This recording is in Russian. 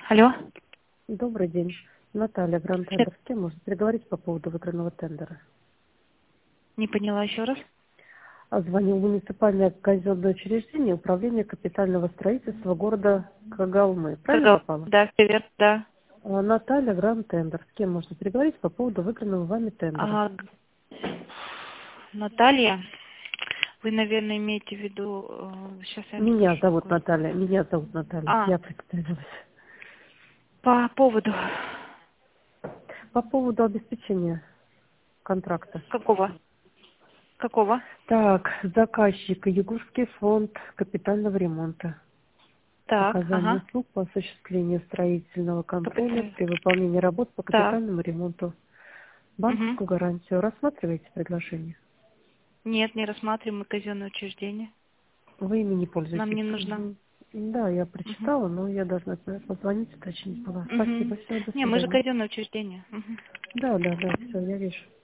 Алло. Добрый день. Наталья, Гранд Тендер. С кем можно переговорить по поводу выигранного тендера? Не поняла еще раз. Звонил муниципальное казенное учреждение управления капитального строительства города Когалмы. Правильно попала? Да, привет, да. Наталья, Гранд Тендер. С кем можно переговорить по поводу выигранного вами тендера? Наталья, вы, наверное, имеете в виду... сейчас я вам Меня скажу. зовут Какой. Наталья. Меня зовут Наталья. Я представилась. По поводу... По поводу обеспечения контракта. Какого? Какого? Так, заказчик Югорский фонд капитального ремонта. Так, Оказание ага. услуг по осуществлению строительного контроля при выполнении работ по Так. капитальному ремонту. Угу. Банковскую гарантию. Рассматриваете предложение? Нет, не рассматриваем мы казенное учреждение. Вы ими не Нам пользуетесь? не нужно. Мгм. Да, я Угу. прочитала, но я должна позвонить, уточнить была. Угу. Спасибо, всего, до Не, мы же свидания. казенное учреждение. Угу. Да, все, я вижу.